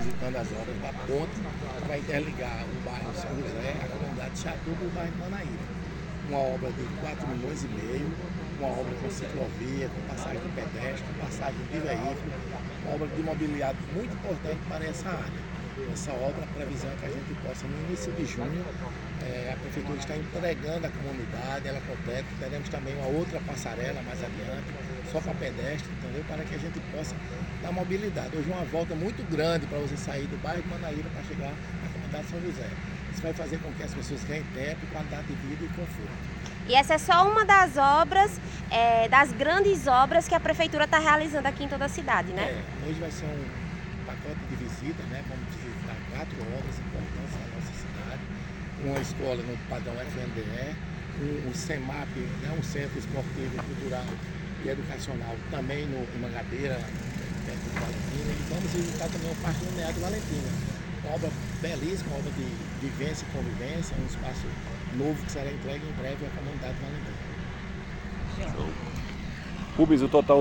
visitando as obras da ponte que vai interligar o bairro São José, a comunidade de Chatuba e o bairro Manaíra. Uma obra de 4,5 milhões, uma obra com ciclovia, com passagem de pedestre, com passagem de veículo, uma obra de mobiliário muito importante para essa área. Essa obra, a previsão é que a gente possa, no início de junho, a Prefeitura está entregando a comunidade, ela completa. Teremos também uma outra passarela mais adiante, só para pedestre, entendeu? Para que a gente possa dar mobilidade. Hoje uma volta muito grande para você sair do bairro de Manaíra para chegar na comunidade São José. Isso vai fazer com que as pessoas ganhem tempo, qualidade de vida e conforto. E essa é só uma das obras, das grandes obras que a Prefeitura está realizando aqui em toda a cidade, né? Hoje vai ser um pacote de visitas, né? Vamos visitar 4 obras importantes na nossa cidade. Uma escola no padrão FNDE, um CEMAP, né? Um Centro Esportivo, Cultural e Educacional, também em Mangabeira, perto de Valentina. E vamos visitar também o Parque Linear de Valentina. Uma obra belíssima, uma obra de vivência e convivência, um espaço novo que será entregue em breve à comunidade valentina. Rubens, o total